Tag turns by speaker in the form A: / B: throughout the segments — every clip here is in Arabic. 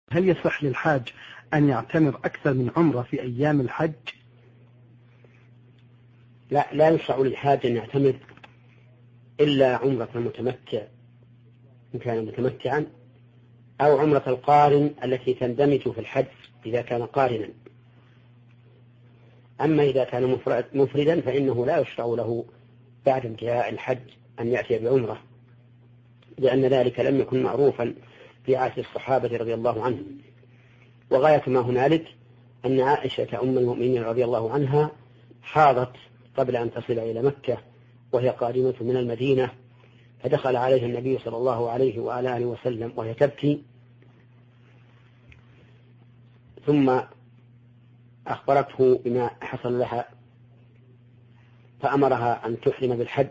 A: هل يصح للحاج أن يعتمر أكثر من عمرة في أيام الحج؟
B: لا يشرع للحاج أن يعتمر إلا عمرة المتمتع إن كان متمتعا، أو عمرة القارن التي تندمج في الحج إذا كان قارنا. أما إذا كان مفردا فإنه لا يشرع له بعد انتهاء الحج أن يأتي بعمرة، لأن ذلك لم يكن معروفا في عهد الصحابة رضي الله عنهم. وغاية ما هنالك أن عائشة أم المؤمنين رضي الله عنها حاضت قبل أن تصل إلى مكة وهي قادمة من المدينة، فدخل عليها النبي صلى الله عليه وآله وسلم وهي تبكي، ثم أخبرته بما حصل لها فأمرها أن تحرم بالحج،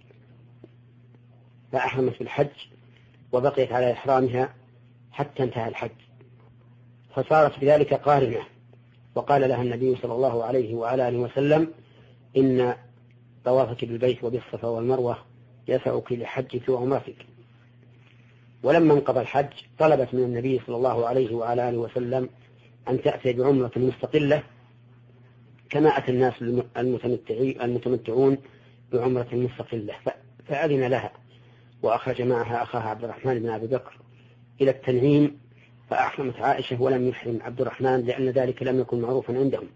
B: فأحرمت بالحج وبقيت على إحرامها حتى انتهى الحج، فصارت بذلك قارنة. وقال لها النبي صلى الله عليه وآله وسلم: إن طوافك بالبيت وبالصفا والمروة يسعك لحجك وعمرتك. ولما انقضى الحج طلبت من النبي صلى الله عليه وآله وسلم أن تأتي بعمرة مستقلة كما أتى الناس المتمتعون بعمرة مستقلة، فأذن لها، وأخرج معها أخاها عبد الرحمن بن أبي بكر إلى التنعيم، فأحرمت عائشة ولم يحرم عبد الرحمن لأن ذلك لم يكن معروفا عندهم.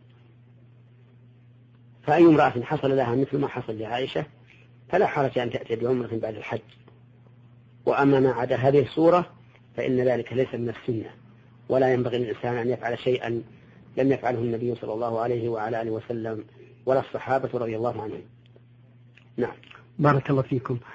B: فأي امرأة حصل لها مثل ما حصل لعائشة فلا حرج أن تأتي بعمرة بعد الحج. وأما ما عدا هذه الصورة فإن ذلك ليس من السنة، ولا ينبغي للإنسان أن يفعل شيئا لم يفعله النبي صلى الله عليه وعلى آله وسلم ولا الصحابة رضي الله عنهم. نعم.
A: بارك الله فيكم.